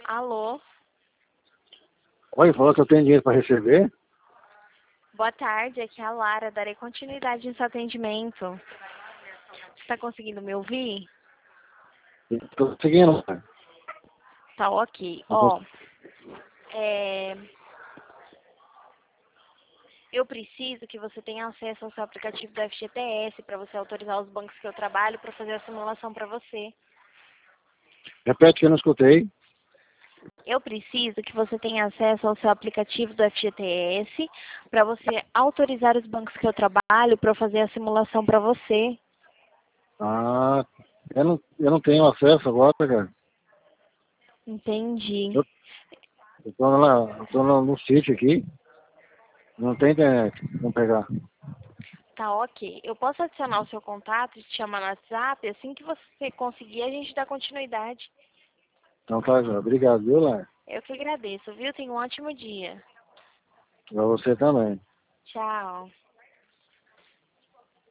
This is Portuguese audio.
Alô? Oi, falou que eu tenho dinheiro para receber? Boa tarde, aqui é a Lara. Darei continuidade nesse atendimento. Você está conseguindo me ouvir? Estou seguindo. Tá ok. Não cons- É, eu preciso que você tenha acesso ao seu aplicativo do FGTS para você autorizar os bancos que eu trabalho para fazer a simulação para você. Repete que eu não escutei. Eu preciso que você tenha acesso ao seu aplicativo do FGTS para você autorizar os bancos que eu trabalho para fazer a simulação para você. Ah, eu não tenho acesso agora, cara. Entendi. Eu estou lá, eu tô no sítio aqui. Não tem internet. Vamos pegar. Tá ok. Eu posso adicionar o seu contato e te chamar no WhatsApp? Assim que você conseguir, a gente dá continuidade. Então tá, já. Obrigado, viu, Lar? Eu que agradeço, viu? Tenha um ótimo dia. Para você também. Tchau.